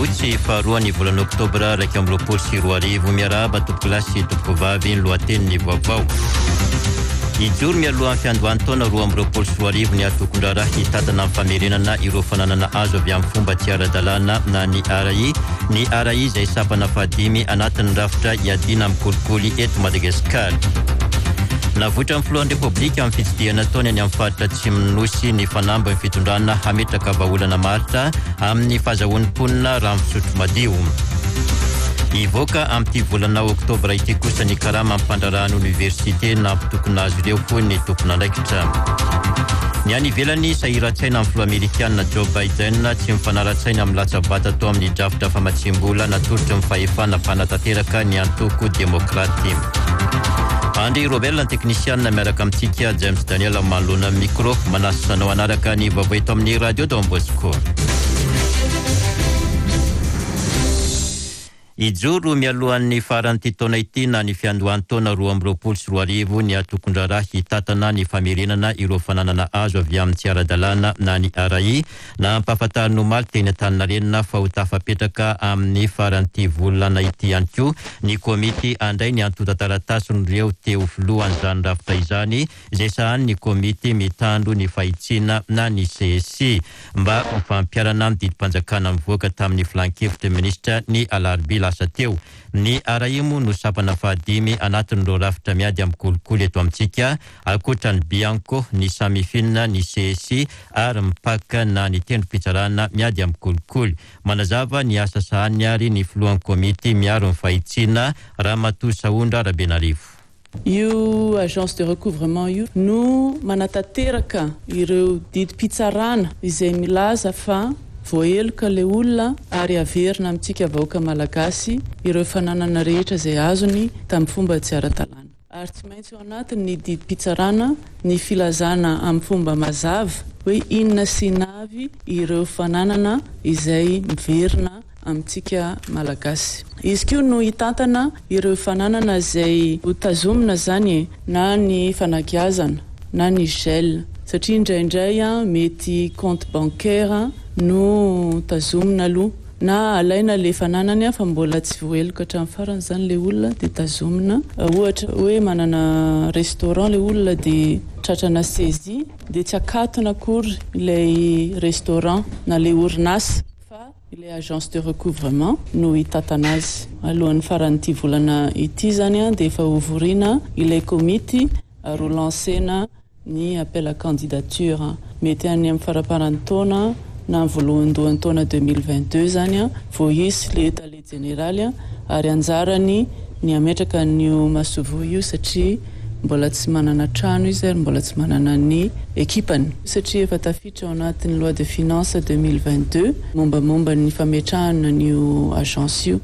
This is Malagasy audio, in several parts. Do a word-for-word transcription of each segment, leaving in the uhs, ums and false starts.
arivo tsy faharoa ny volana oktobra raika amby roapolo sy roa arivo miarahaba tompoko lahy sy tompoko vavy ny lohateniny vaovao. Ijoro mialohan'ny fiandohan-taona roa amby roapolo sy roa arivo ny atokondraraha hitatana amin'ny famerenana ireo fananana azo avy amin'ny fomba tsy ara-dalàna na ny R I. Ny R I izay sapana fahadimy anatin'ny rafitra iadina amin'ny kolikoly eto Madagasikara. Navotra amin'ny filohan'ny repoblika amin'ny fitsidihana taony any amin'ny faritra Atsimonosy ny fanambo ny fitondrana hametraka vahaolana maritra amin'ny fahazahoan'ny mponina raha misotro madio. Ivoaka amin'ity volana oktobra ity kosa ny karama ampandrarahana université nampitokona azy ireo koa ny tompon'andraikitra. Ny any ivelany sahiran-tsaina amin'ny filoha amerikanina Joe Biden tsy mifanara-tsaina amin'ny latsabata tao amin'ny drafitra famatsim-bola natolotra ny fahefana mpanatanteraka ny antoko demokraty. Andry Robert teknisianina miaraka amintsika James Daniel manoloana micro manasanao anaraka ny vaovao eto amin'ny radio Don Bosco. Ijoro mialohan'ny faran'ity taona ity na ny fiandohan-taona roa amby roapolo sy roa arivo ny atokondraraha hitatana ny famerenana ireo fananana azo avy amin'ny tsy ara-dalàna na ny R I na ampahafantariny omaly teny Antaninarenina fa ho tafapetraka amin'ny faran'ity volana ity ihany koa ny komity andray ny antota taratasiny teo filohan'izany rafitra izany izay sahany ny komity mitandro ny fahitsiana na ny C S I mba ho fampiarana amin'ny didim-panjakana mivoaka tamin'ny flankevitra ministra ny alarobia lasa teo. Ny R I mo no sapana fahadimy anatin'ireo rafitra miady amin'ny kolikoly eto amintsika ankoatra ny Bianco, ny Samifina, ny C S I ary mipaka na ny tendrom-pitsarana miady amin'ny kolikoly. Manazava ny asa sahany ary ny filohan'ny komity miaro ny fahitsiana Ramatoa Saondra Rabenarivo. Io agence de recouvrement io no manatanteraka ireo didim-pitsarana izay milaza fa voaheloka le olona ary averina amintsika vahoaka malagasy ireo fananana rehetra izay azony tamin'ny fomba tsy ara-dalàna. Ary tsy maintsy ao anatin'ny didim-pitsarana ny filazana amin'ny fomba mazava hoe inona sy navy ireo fananana izay miverina amintsika malagasy. Izy koa no hitantana ireo fananana izay hotazomina zany na ny fanakiazana na ny gel satria indraindray mety compte bancaire no tazomina aloha na alaina le fananany fa mbola tsy voaheloka hatramin'ny farany zany le olona de tazomina. Ohatra hoe manana restaurant le olona de tratrana saisie de tsy akatona akory ilay restaurant na le orinasa fa ilay agence de recouvrement no hitatana azy. Alohan'ny faran'ity volana ity zany de efa ovorina ilay komity ary lancena ny appel à candidature mety any amin'ny faraparan'ny taona na voalohandohan'ny taona deux mille vingt-deux zany vao hisy le état général ary anjarany ny ametraka ny masovo io satria mbola tsy manana trano izy ary mbola tsy manana ny ekipany satria efa tafiditra ao anatin'ny loi de finance deux mille vingt-deux mombamomba ny fametrahana ny agence io.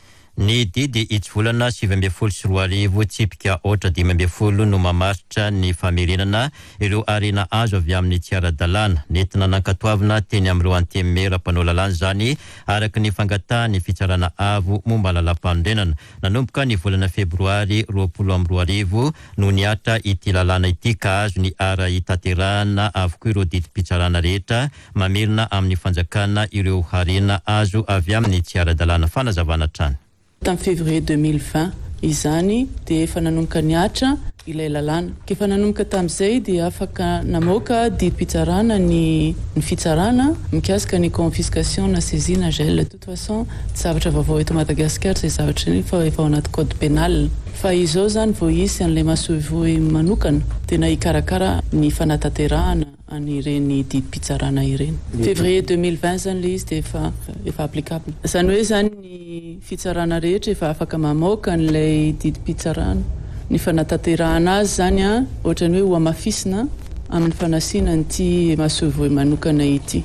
Ny didy itsvolana sivy ambin'ny folo sy roa arivo tsipika ohatra dimy ambin'ny folo no mamaritra ny famerenana ireo arena azo avy amin'ny tsy ara-dalàna. Nentina nankatoavina teny amin'ireo antemera mpanao lalàna zany araka ny fangatahany fitsarana avo momba lalam-pandrenana. Nanomboka ny volana febroary roapolo amby roa arivo no niatra ity lalàna ity ka azo ny ara itaterana avokoa ireo didim-pitsarana rehetra mamerina amin'ny fanjakana ireo arena azo avy amin'ny tsy ara-dalàna. Fanazavana trano. En février deux mille vingt izany de efa nanomboka niatra ilay lalàna. Kefa nanomboka tamin'izay de afaka namoaka didim-pitsarana ny ny fitsarana mikasika ny confiscation na saisie na gel. De toute façon tsy zavatra vaovao eto Madagasikara zay zavatra ny fa efa ao anaty code pénal. Fa izao zany vao hisy an'ilay masovoy manokana tena hikarakara ny fanatanterahana anireny didim-pitsarana ireny. Février deux mille vingt zany le izy de efa efa applicable. Zany hoe zany ny fitsarana rehetra efa afaka mamoaka an'ilay didim-pitsarana. Ny fanatanterahana azy zany a ohatrany hoe ho amafisina amin'ny fanasiana an'ity masovoy manokana ity.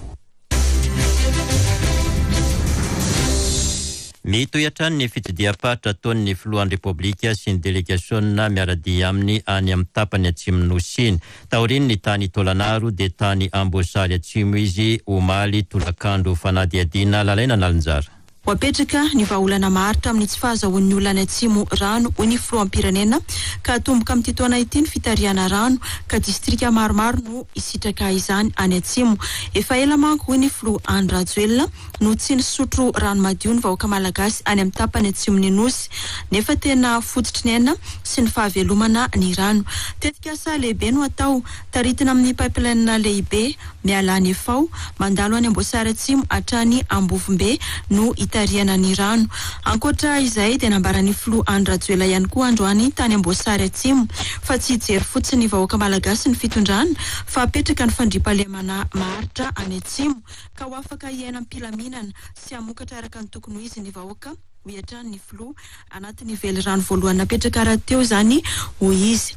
Mitohatra ny fitsidiham-pahatra ataon'ny filohan'ny repoblika sy ny delegasiona miaradia aminy any amin'ny tapany Atsimonosy iny. Taoriny ny tany Tolanaro de tany Ambosary Atsimo izy omaly tolakandro fanadiadiana lalaina nalinjara. ho apetraka ny vahaolana maharitra amin'ny tsy fahazahoan'ny olona atsimo rano ho ny filoam-pirenena ka tomboka amin'ny taona ity ny fitariana rano ka distrika maromaro no isitraka izany any atsimo. Efa ela manko ny filo Andry Rajoelina no tsy nisotro rano madio ny vahoaka malagasy any amin'ny tapany atsimony nosy nefa tena fototry ny aina sy ny fahavelomana ny rano. Tetika asa lehibe no atao taritina amin'ny pipeline lehibe mialany efao mandalo any Amboasary Atsimo hatrany Ambovombe no itariana ny rano. Ankoatra izay dia nambarany filo Andry Rajoelina ihany koa androany tany Amboasary Atsimo fa tsy hijery fotsiny vahoaka malagasy ny fitondrana fa apetraka ny fandriampahalemana maharitra any Atsimo ka ho afaka iaina am-pilaminana sy hamokatra araka ny tokony ho izy ny vahoaka hoiatra ny filo anatin'ny vely rano voalohany napetraka raha teo zany ho izy.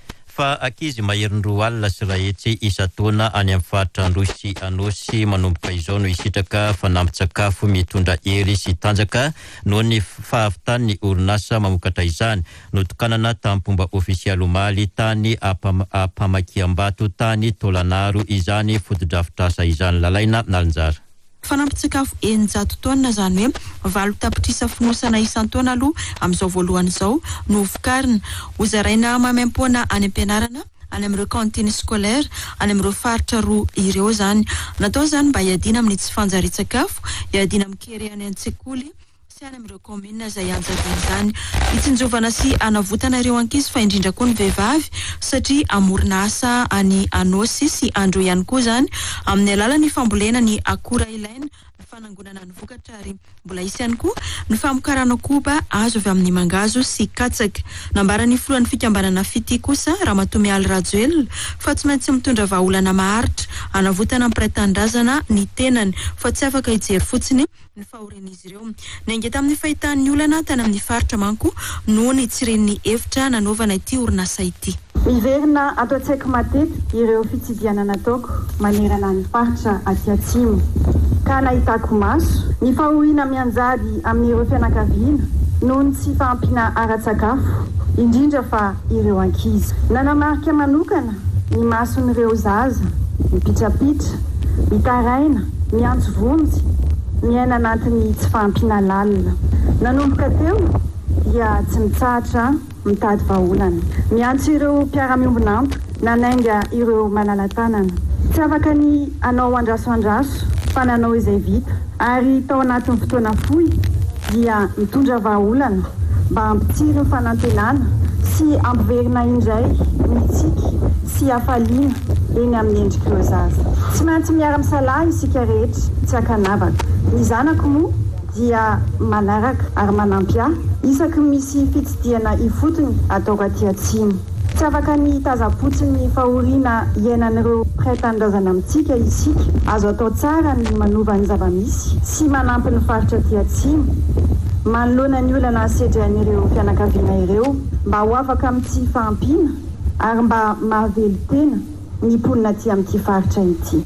Fa akizy mahery roa alina sy rahetsy isa-taona any amin'ny faritra Androsy Anosy manomboka izao no isitraka fanampin-tsakafo mitondra hery sy tanjaka noho ny fahavitan'ny orinasa mamokatra izany. Notokanana tamin'ny ofisialy omaly tany Ampamakiambato tany Tolanaro izany fotodrafitrasa izany lalaina nalinjara. Fanampin-tsakafo eninjato taona zany hoe valo tapitrisa finosana isan-taona aloha amin'izao voalohany izao no vokarina. Hozaraina mamaimpona any am-pianarana any amin'ireo kantiny scolaire any amin'ireo faritra roa ireo zany. Natao zany mba hiadina amin'ny tsy fanjarian-tsakafo, hiadina mikery any an-tsekoly sy any amin'ireo commune izay anjadiny zany. Itsinjovana sy anavotana ireo ankizy fa indrindra koa ny vehivavy satria amorona asa any Anosy sy Andro ihany koa zany amin'ny alalan'ny fambolena ny akora ilaina fanangonana ny vokatra ary mbola isy ihany koa ny famokarana koba azo avy amin'ny mangazo sy katsaka. Nambarany filohan'ny fikambanana fity kosa Ramatoa Mialy Rajoelina fa tsy maintsy mitondra vahaolana maharitra anavotana ampiray-tanindrazana ny tenany fa tsy afaka hijery fotsiny ny fahorian'izy ireo. Nainga tamin'ny fahitan'ny olana tany amin'ny faritra manko noho ny tsiren'ny hevitra nanaovana ity orinasa ity. Miverina ato an-tsaiko matetika ireo fitsidiana nataoko manerana ny faritra aty atsimo ka nahitako maso ny fahoriana mianjady amin'ireo fianakaviana noho ny tsy fahampiana ara-tsakafo indrindra fa ireo ankizy. Nanamarika manokana ny mason'ireo zaza mipitrapitra, mitaraina, miantso vonjy, miaina anatin'ny tsy fahampiana lalina. Nanomboka teo dia tsy mitsahatra mitady vahaolana. Miantso ireo mpiara-miombonanto nanainga ireo manala-tanana. Tsy afaka ny anao andrasoandraso fa nanao izay vita ary tao anatin'ny fotoana fohy dia mitondra vahaolana mba hampitsiry ny fanantenana sy ampiverina indray mitsika sy hafaliana eny amin'ny endrik'ireo zaza. Tsy maintsy miara-misalahy isika rehetra tsy hakanavaka. Ny zanako moa dia manaraka ary manampy ahy isaky misy fitsidiana ifotony ataoko aty atsimo. Tsy afaka ny tazapotsiny fahoriana iainan'ireo mpiray-tanindrazana amintsika isika. Azo atao tsara ny manova ny zava-misy sy manampy ny faritra aty atsimo manoloana ny olana sedran'ireo fianakaviana ireo mba ho afaka amin'ity fahampiana ary mba mahavelo tena ny mponina aty amin'ity faritra ity.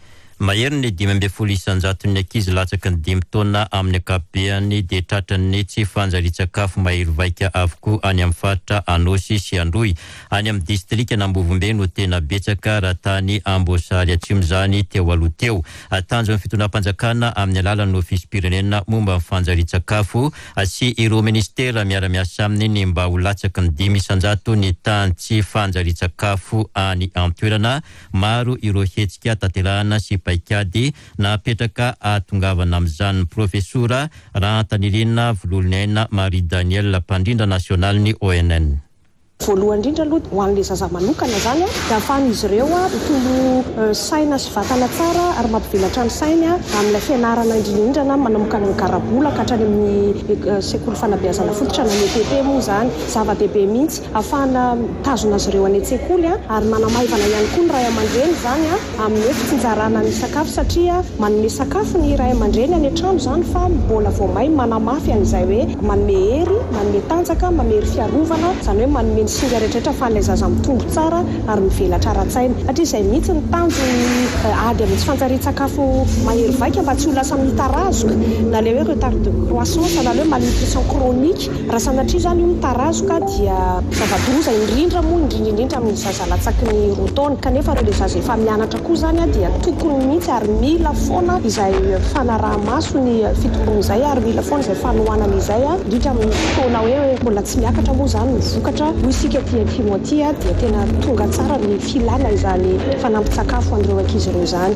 Mahery ny dimy amby folo isan-jato ny ankizy latsaky ny dimy taona amin'ny ankapobeny dia tratran'ny tsy fanjarian-tsakafo mahery vaika avokoa any amin'ny faritra Anosy sy Androy. Any amin'ny distrika n'Ambovombe no tena betsaka raha tany Amboasary Atsimo zany teo aloha teo. Tanjo amin'ny fitonam-panjakana amin'ny alalan'ny ofisym-pirenena momba amin'ny fanjarian-tsakafo sy ireo ministera miara-miasa aminy ny mba ho latsaky ny dimy isan-jato ny tany tsy fanjarian-tsakafo any an-toerana. Maro ireo hetsika tanterahana sy paikady napetraka atongavana amin'izany profesora Rantanirina Vololinaina Marie Daniel mpandrindra nasionaly ny O N N. Voalohany indrindra aloha ho an'ilay zaza manokana zany a dia ahafahan'izy ireo a mitombo saina sy vatana tsara ary mampivelatra ny sainy a amin'ilay fianarana indrindrindra manamokana ny karabola ka hatrany amin'ny sekoly fanabeazana fototra na ny E T P moa zany zava-dehibe mihitsy ahafahana tazona azy ireo any an-tsekoly a ary manamaivana ihany koa ny ray aman-dreny zany a amin'ny hoe fitsinjarana ny sakafo satria manome sakafo ny ray aman-dreny any an-trano zany fa mbola vao may manamafy an'izay hoe manome hery, manome tanjaka, manome hery fiarovana zany hoe manome ny singa rehetrarehetra fa ilay zaza mitombo tsara ary mivelatra ara-tsaina satria izay mihitsy ny tanjo ady amin'ny tsy fantsarian-tsakafo mahery vaika mba tsy ho lasa mitarazoka na le hoe retard de croissance na le hoe malnutrition chronique raha sanatria zany io mitarazoka dia zava-doza indrindra moa indrindraindrindra amin'ny zaza latsaky ny roa taona kanefa reo le zaza efa mianatra koa zany a dia tokony mihitsy ary mila foana izay fanaraha-maso ny fitombony izay ary mila foana izay fanohanana izay a indrindra amin'ny fotoana hoe mbola tsy miakatra moa zany ny vokatra ho isika ty antimo aty a dia tena tonga tsara ny filana izany fanampy-tsakafo an'ireo ankizy ireo zany.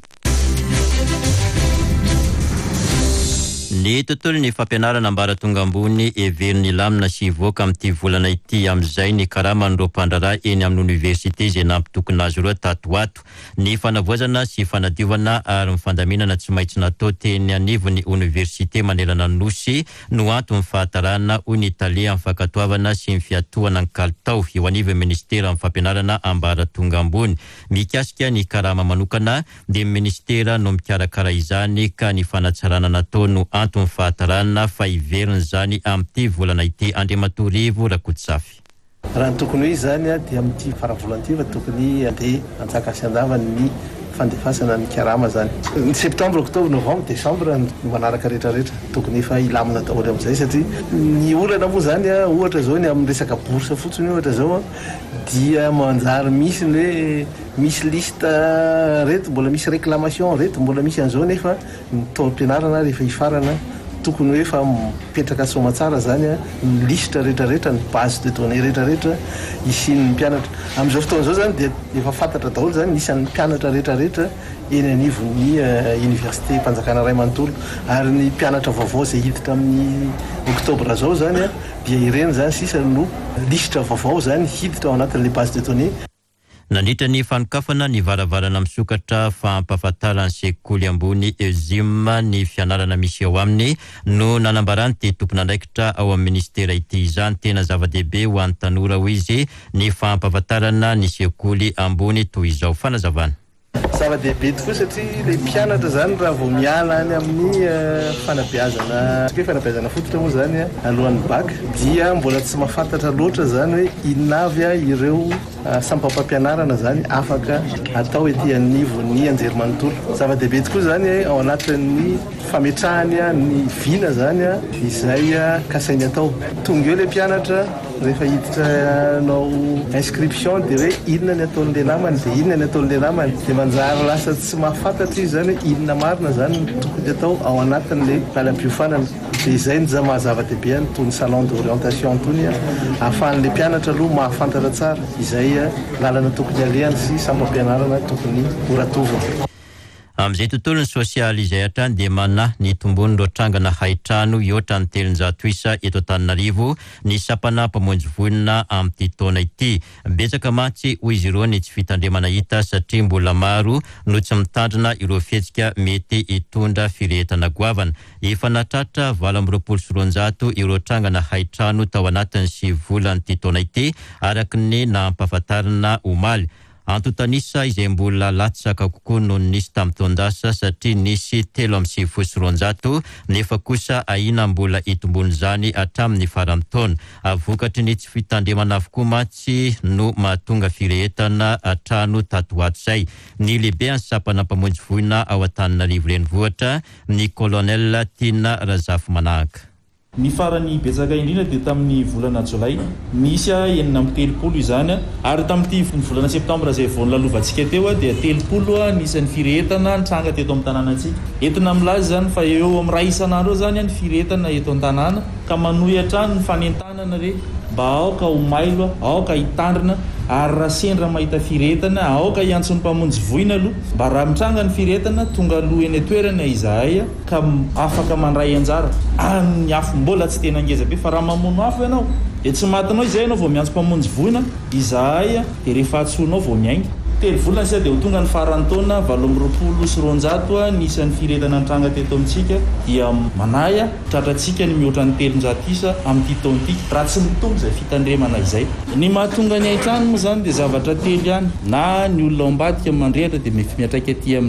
Ny tontolon'ny fampianarana ambaratonga ambony everiny lamina sy voaka amin'ity volana ity amin'izay ny karama ny ro-pandrara eny amin'ny université izay nampitokona azy ireo tato ato. Ny fanavoazana sy fanadiovana ary mifandaminana tsy maintsy natao teny anivon'ny université manerana ny nosy no antony fahatarana hoy ny Italia amin'ny fankatoavana sy ny fiatohana ny kalitao eo anivon'ny ministera amin'ny fampianarana ambaratonga ambony. Mikasika ny karama manokana dia ministera no mikarakara izany ka ny fanatsarana natao no antony fahatarana fa iveriny zany amin'ity volana ity. Andriamatorivo Rakotsafy. Raha ny tokony hoe izany a dia amin'ity faravolantiva tokony andeha antsaka sy andavany ny fandefasana ny karama zany. Ny septembre, octobre, novembre, décembre no manaraka rehetrarehetra tokony efa ilamina daholo amin'izay satria ny olana moa zany a ohatra zao ny amin'ny resaka bourse fotsiny ohatra zao a dia manjary misy ny hoe misy liste reto mbola misy réclamation reto mbola misy an'izao nefa ny taom-pianarana rehefa hifarana tokony hoe efa mipetraka soma tsara zany a ny liste rehetrarehetra ny base de données rehetrarehetra isin'ny mpianatra. Amin'izao fotoana izao zany dia efa fantatra daholo zany isan'ny mpianatra rehetrarehetra eny anivon'ny université mpanjakana ray manontolo ary ny mpianatra vaovao izay hiditra amin'ny octobre zao zany a dia ireny zany sisa no liste vaovao zany hiditra ao anatin'le base de données. Nandritra ny fanokafana ny varavarana misokatra fampahafantarana sekoly ambony ezima ny fianarana misy ao aminy no nanambarany ty tompon'andraikitra ao amin'ny ministera ity izany tena zava-dehibe ho an'ny tanora ho izy ny fampahafantarana ny sekoly ambony toy izao. Fanazavana. Zava-dehibe tokoa satria le mpianatra zany raha vao miala any amin'ny fanabeazana hoe fanabeazana fototra moa zany alohan'ny bac dia mbola tsy mahafantatra loatra zany hoe inona avy ireo sampam-pampianarana zany afaka atao ety anivon'ny anjerimanontolo. Zava-dehibe tokoa zany ao anatin'ny fametrahany ny vina zany izay kasainy atao. Tonga eo le mpianatra rehefa hiditra nao inscription dia hoe inona ny ataon'le namany dia inona ny ataon'le namany dia manjary lasa tsy mahafantatra izy zany hoe inona marina zany tokony atao ao anatin'le lalam-piofanana. Dia izay ny zava-dehibe any toy ny salon d'orientation tony ahafahan'le mpianatra aloha mahafantatra tsara izay lalana tokony alehany sy sampam-pianarana tokony horatovana. Amin'izay tontolony sosialy izay hatrany dia manahy ny tombony rotrangana haitrano ioatra ny telonjato isa eto Antananarivo ny sapana mpamonjy vonina amin'ity taona ity. Betsaka mantsy hoy izy ireo ny tsy fitandremana hita satria mbola maro no tsy mitandrina ireo fihetsika mety hitondra firehetana goavana. Efa natratra valo amby roapolo sy roanjato ireo trangana haitrano tao anatiny sy volan'ity taona ity araka ny nampahafantarana omaly. Antotanisa izay mbola latsaka kokoa no nisy tamin'ny taondasa satria nisy telo amby sivifolo sy roanjato nefa kosa ahina mbola itombony zany hatramin'ny faran'ny taona. Avokatry ny tsy fitandremana avokoa mantsy no mahatonga firehetana hatrano tato ato izay. Ny lehibe any sapana mpamonjy voina ao Antananarivo renivohitra ny colonel Tina Razafy Manahaka. Ny farany betsaka indrindra dia tamin'ny volana Jolay misy enina amby telopolo izany ary tamin'ity volana septambra izay vao nilalovantsika teo dia telopolo nisan'ny firehetana nitranga teto amin'ny tanànantsika. Entina milaza zany fa eo amin'ny ray isan'andro zany ny firehetana eto an-tanàna ka manohy hatrany ny fanentanana re mba aoka ho mailo aoka hitandrina ary raha sendra mahita firehetana aoka hiantsony mpamonjy voina aloha mba raha mitranga ny firehetana tonga aloha eny toerana izahay ka afaka mandray anjara any afo mbola tsy tena ngeza be fa raha mamono afo ianao dia tsy matinao izay ianao vao miantso mpamonjy voina izahay dia rehefa atsoinao vao miainga. Telo volana sia dia ho tonga ny faran'ny taona valo amby roapolo sy roanjato nisan'ny firehetana nitranga teto amintsika dia manahy tratratsika ny mihoatra ny telonjato isa amin'ity taona ity raha tsy mitombo izay fitandremana izay. Ny mahatonga ny haitrano moa zany dia zavatra telo ihany na ny olona ao ambadika mandrehatra dia miatraika aty aminao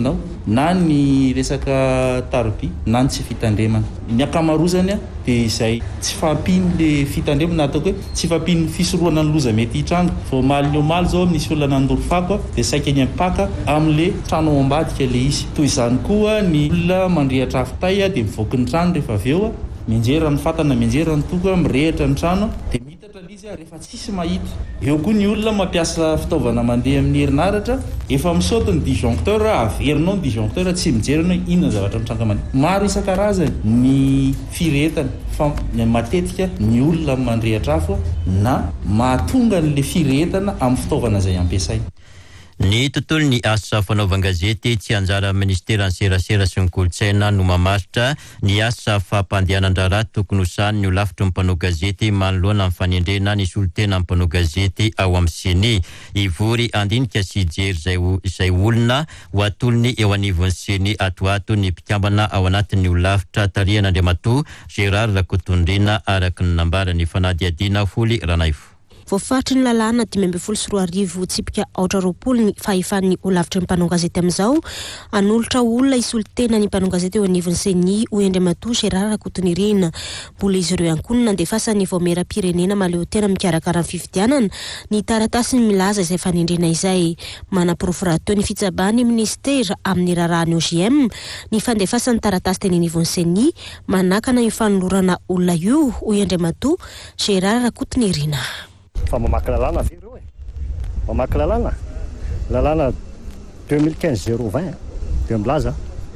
na ny resaka tarby na ny tsy fitandremana. Ny akamarozany dia izay tsy fampiny le fitandremana ataoko hoe tsy fampiny fisorohana ny loza mety hitranga. Vao maly ny omaly zao misy olona nandoro fako dia saika ny ampaka amin'le trano ao ambadika le izy. Toy izany koa ny olona mandrehatra afitay dia mivoaka ny trano rehefa avy eo mianjera ny fatana mianjera ny toko mirehatra ny trano dia mitatra izy rehefa tsisy mahita. Eo koa ny olona mampiasa fitaovana mandeha amin'ny herinaratra efa misaoty ny disjoncteur averinao ny disjoncteur tsy mijerana inona zavatra mitranga mandeha. Maro isan-karazany ny firetana fa matetika ny olona mandrehatra afo na mahatonga n'le firetana amin'ny fitaovana izay ampiasaina. Ny tontolo ny asa fanaovan-gazety tsy anjara ministera ny serasera sy ny kolotsaina no mamaritra ny asa fampandehanan-draharaha tokony ho sahy ny lavitry ny mpanao gazety manoloana amin'ny fanendrena ny solotena ny mpanao gazety ao amin'ny seni. Ivory andinika sy jery izay izay olona ho atolony eo anivon'ny seni atoato ny mpikambana ao anatin'ny ho lavitra tarihana Andriamatoa Gérard Rakotondrina araky ny nambarany fanadihadiana Foly Ranaivo. Voafaritry ny lalàna dimy ambin'ny folo sy roa arivo tsipika aotra roapolo ny fahefan'ny olavitry ny mpanao gazety amin'izao anolotra olona isolitena ny mpanao gazety eo anivon'ny seni ho Andriamatoa Gérard Rakotondrina. Mbola izy ireo ihany koa no nandefasa ny voamera-pirenena maleo tena mikarakara ny fifidianana ny taratasy ny milaza izay fanendrena izay. Manam-pirofora teo ny fitsabany ministera amin'ny raharahan'ny O G M ny fandefasa ny taratasy teny anivon'ny seni manakana io fanolorana olona io ho Andriamatoa Gérard Rakotondrina. Fa mamaky lalàna ve ireo e mamaky lalàna lalàna deux mille quinze zéro vingt dia milaza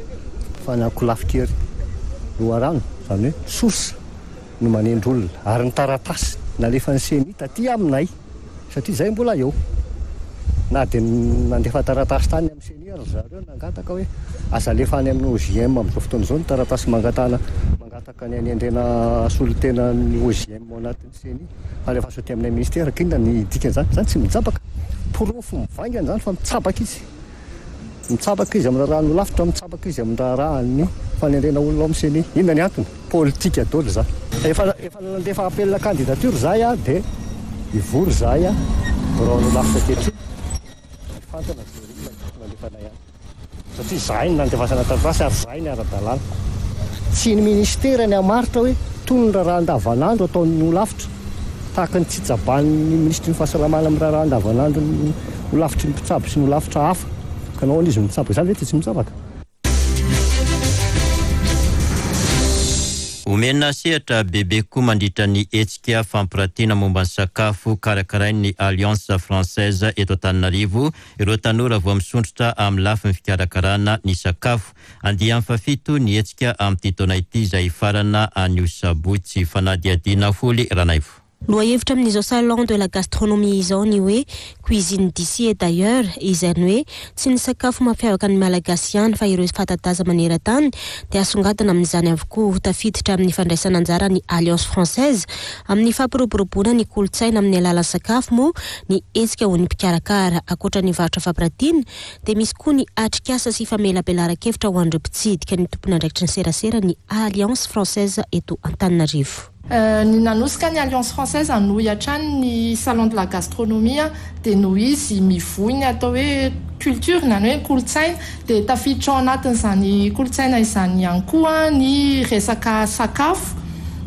fa ny akolafikery loharano izany hoe source no manendrolona ary ny taratasy nalefa ny seni taty aminay satria izay mbola eo na dia nandefa taratasy tany amin'ny seni ary zareo nangataka hoe asa lefany amin'ny O G M amin'izao fotoana izao ny taratasy mangatana mangataka ny anendrena solotena ny O G M ao anatin'ny seni fa rehefa saoty amin'ny ministera kinona ny dikan'izany zany tsy mitsabaka porofo mivaingana zany fa mitsabaka izy mitsabaka izy amin'ny raha no lavitra mitsabaka izy amin'ny raha ny fanendrena olona ao amin'ny seni. Inona ny antony? Politika daholo zany. Efa efa nandefa appel candidature zahay a dia ivory zahay a borao no lavitra kehitriny fantana nandefanay any satria zahay ny nandefasana taratasy ary zahay ny ara-dalàna. Tsy ny ministera ny hamaritra hoe tonona raha andavanandro ataony ho lavitra tahaka ny tsitsabany ministry ny fahasalamana amin'ny raha andavanandro ho lavitry ny mpitsabo sy ny ho lavitra hafa ka nao izy mitsabaka izany ve tsy mitsabaka. Omena sehatra bebe koa mandritra ny hetsika fampirantiana momba ny sakafo karakarain'ny Alliance Française eto Antananarivo ireo tanora vao misondrotra amin'ny lafiny fikarakarana ny sakafo. Andiam fafito ny hetsika amin'ny taona ity izay farana anio sabotsy fanadihadiana Foly Ranaivo. Lohahevitra amin'izao salon de la gastronomie izao ny hoe cuisine d'ici et d'ailleurs izany hoe tsy ny sakafo mampiavaka ny malagasy ihany fa ireo fatataza maneran-tany dia asongadina amin'izany avokoa tafiditra amin'ny fandraisana anjara ny Alliance Française amin'ny fampiroboroboana ny kolotsaina amin'ny alalan'ny sakafo moa ny hetsika ho ny mpikarakara ankoatra ny varotra fampirantiana dia misy koa ny atrikasa sy famelabelaran-kevitra ho an'ireo mpitsidika ny tompony andraikitry ny serasera ny Alliance Française eto Antananarivo. Uh, ny nanosika ny Alliance Française anohy hatrany ny salon de la gastronomie dia noho izy mivohy ny atao hoe culture nany hoe kolotsaina dia tafiditra ao anatin'izany kolotsaina izany ihany koa ny resaka sakafo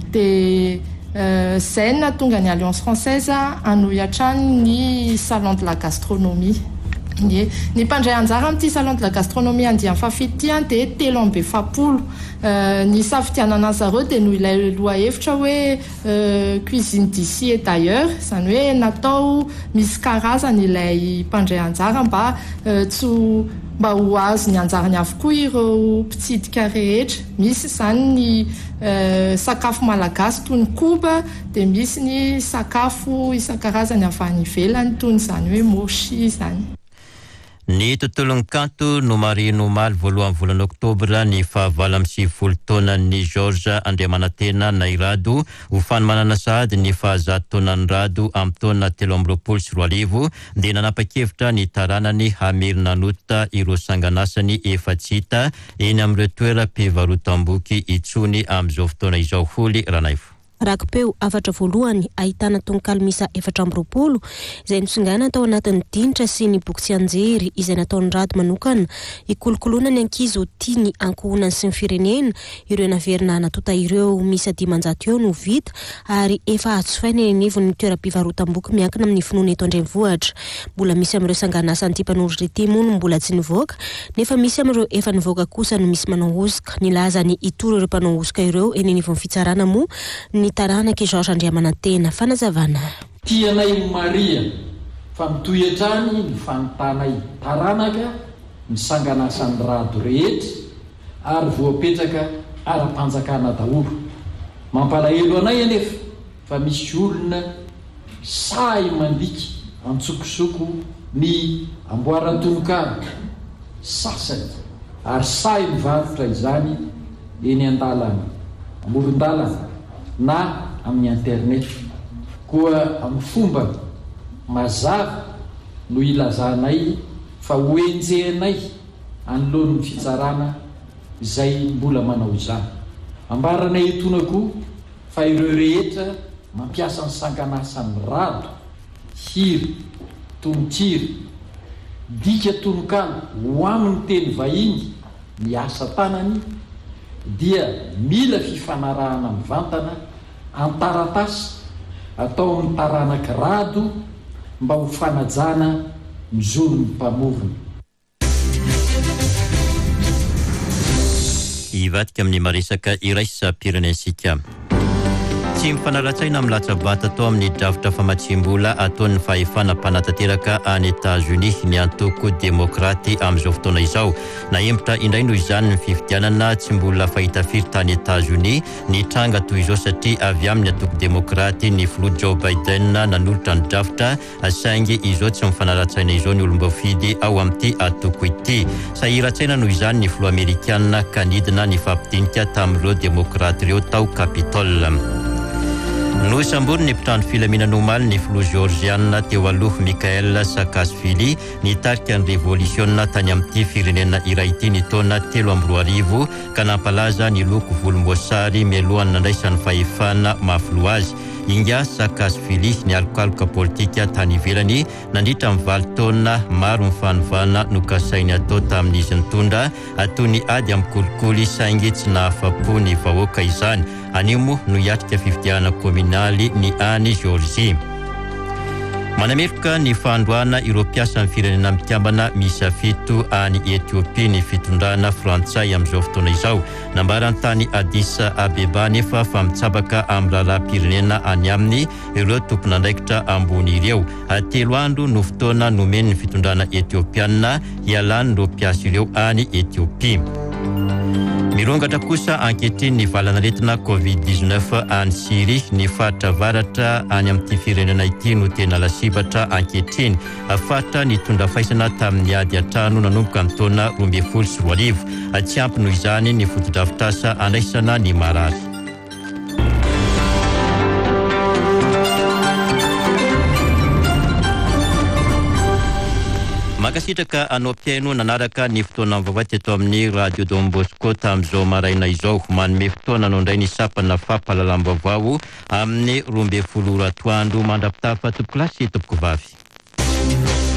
dia uh, zay no nahatonga ny Alliance Française anohy hatrany ny salon de la gastronomie. Ny ny mpandray anjara amin'ity salon de la gastronomie andiam fafity dia telo amby efapolo. Uh, ny safidianana zareo dia noho ilay lohahevitra hoe uh, cuisine d'ici et d'ailleurs izany hoe natao misy karazany ilay mpandray anjara mba uh, tsy mba ho azo ny anjarany avokoa ireo mpitsidika rehetra. Misy izany ny uh, sakafo malagasy toy ny koba dia misy ny sakafo isan-karazany avy any ivelany toy izany hoe mochi izany. Ny tontolon'ny kanto no marino omaly voalohan'ny volana oktobra ny fahavalo amby sivifolo taonan'ny George Andriamanantena Nairado ho fanomanana sahady ny fahazato taonan'ny Rado amin'ny taona telo amby roapolo sy roa arivo dia nanapa-kevitra ny taranany hamerina nota ireo sanganasany efa-tsita eny amin'ireo toeram-pivarotam-boky itsony amin'izao fotoana izao Foly Ranaivo. Rakipeo afatra voalohany ahitana tononkalo misa efatra amby roapolo izay nosongana tao anatin'ny dinitra sy ny boky tsy anjery izay nataon'ny rady manokana ikolokoloana ny ankizy ho tiany ankohonany sy ny firenena. Ireo naverina natota ireo misa dimanjato eo no vita ary efa atsofaina eny anivon'ny toeram-pivarotam-boky miankina amin'ny finoana eto Andrenivohitra. Mbola misy amin'ireo sanganasa an'ity mpanoratra ity moa no mbola tsy nivoaka nefa misy amin'ireo efa nivoaka kosa no misy manao osika. Nilaza ny itoro ireo mpanao osika ireo eny anivon'ny fitsarana moa ny taranaka Georges Andriamanantena fanazavana. Tianay Maria fa mitoetrany ny fanotanay taranaka ny sanganasan'ny rado rehetra ary voapetraka ara-panjakana daholo. Mampalahelo anay anefa fa misy olona say mandika antsokosoko ny amboaran-tononkalo sasany ary say mivarotra izany eny an-dalana amoron-dalana na amin'ny internet koa amin'ny fomba mazava no ilazanay fa hoenjenay anoloan'ny fitsarana izay mbola manao izany. Ambaranay etonako fa ireo rehetra mampiasa ny sanganasan'ny rado, hira, tononkira, dika tononkalo ho amin'ny teny vahiny ny asa tanany dia mila fifanarahana mivantana antaratasy atao amin'ny taranaka rado mba ho fanajana ny zon'ny mpamorona. Ivadika amin'ny maresaka iraisam-pirenensika. Tsy mifanara-tsaina amin'ny latsabata tao amin'ny drafitra famatsim-bola ataon'ny fahefana mpanatateraka any États-Unis ny antoko demokraty amin'izao fotoana izao. Nahembotra indray noho izany ny fifidianana tsy mbola fahita firy tany États-Unis ny tranga toy izao satria avy amin'ny antoko demokraty ny filoha Joe Biden nanolotra ny drafitra saingy izao tsy mifanara-tsaina izao ny olom-bafidy ao amin'ity atoko ity. Sahira-tsaina noho izany ny filoha Amerikanina kanidina ny fampidinika tamin'ireo demokraty ireo tao Capitole. No sambony ny mpitandro filaminana omaly ny filoha Georgiana teo aloha Michael Saakashvili nitarika ny revolisiona tany amin'ity firenena iray ity ny taona telo amby roa arivo ka nampalaza ny loko volomboasary mialohan'ny nandraisan'ny fahefana mahafiloha azy. Inga Saakashvili ny alokaloka politika tany ivelany nandritra amin'ny valo taona maro mifanovana no kasainy atao tamin'izy nitondra atao ny ady amin'ny kolikoly saingy tsy nahafapo ny vahoaka izany. Anio moa no hiatrika fifidiana kominaly ny any Georgie. Manametroka ny fandroana ireo mpiasa amin'ny firenena mikambana misa fito any Etiopia ny fitondrana frantsay amin'izao fotoana izao. Nambarany tany Addis Abeba nefa fa mitsabaka amin'ny raharam-pirenena any aminy ireo tompon'andraikitra ambony ireo. Telo andro no fotoana nomeny ny fitondrana etiopiana hialany ireo mpiasa ireo any Etiopia. Mirongatra kosa ankehitriny ny valanaretina covid dix-neuf any Syrie ny faritra avaratra any amin'ity firenena ity no tena lasibatra ankehitriny. Faritra nitondra faisana tamin'ny ady an-trano nanomboka amin'ny taona roa ambin'ny folo sy roa arivo. Tsy ampy noho izany ny foto-drafitrasa andraisana ny marary. Makasitraka anao mpiaino nanaraka ny fotoana mivavaty eto amin'ny Radio Don Bosco tamin'izao maraina izao. Manome fotoana anao indray ny sapana fampahalalam-baovao amin'ny roa ambin'ny folo ora atoandro mandrapitafa tompoko lasy tompoko vavy.